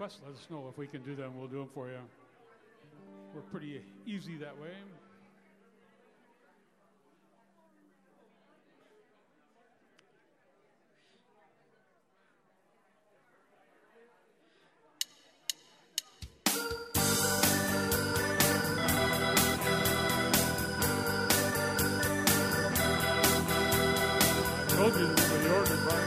requests, let us know. If we can do them, we'll do them for you. We're pretty easy that way. I told you the organ part.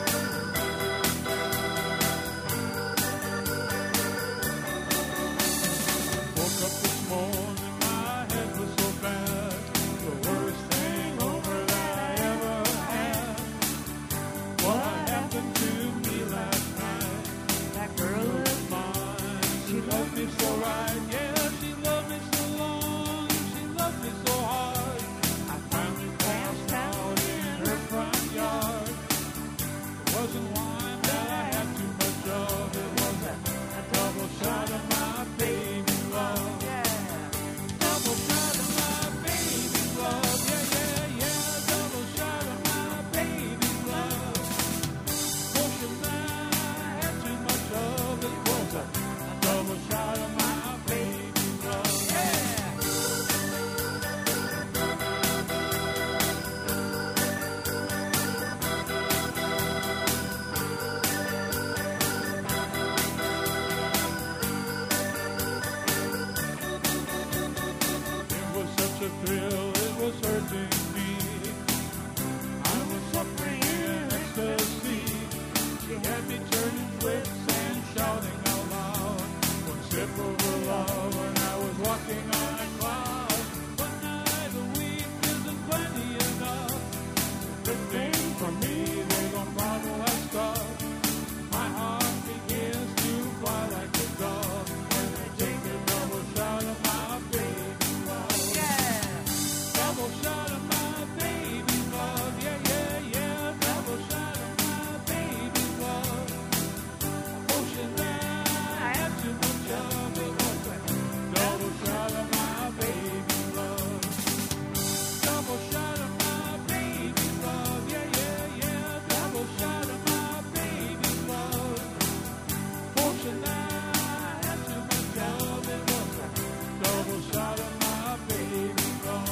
Woke up this morning, my head was so bad. The worst hangover that I ever had. What happened to me last night? That girl Was mine. She loved me so right. Yeah, she loved me so long. She loved me so hard. I finally passed out in her front yard. It wasn't wine that I had too much of. It was a double shot of my baby love. Double shot of my baby love. Yeah, yeah, yeah. Double shot of my baby love. Potion that I had too much of. It was a double shot of my baby love. Yeah. It was such a thrill, it was hurting me. I was suffering in ecstasy. She had me turning flips and shouting out loud. One sip of her love and I was walking on a cloud. One night a week isn't plenty enough. Good thing for me, they gon' bottle that stuff. My heart begins to fly like a dove when they take a double shot of my baby love. Double shot of my baby love. Yeah, yeah, yeah. Double shot of my baby love. Potion that I had too much of. It was a double shot of my baby love. Double shot of my baby love. Yeah, yeah, yeah. Double shot of my baby love. Potion that I had too much of. It was a double shot of my baby love.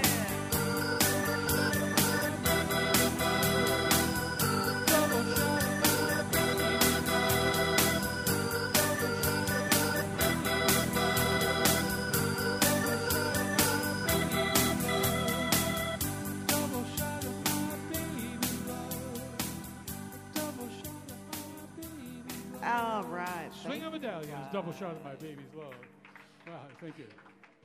Double shot of my baby love. Double shot of my baby love. All right. Swing of medallions, double shot of my baby's love. Wow, thank you.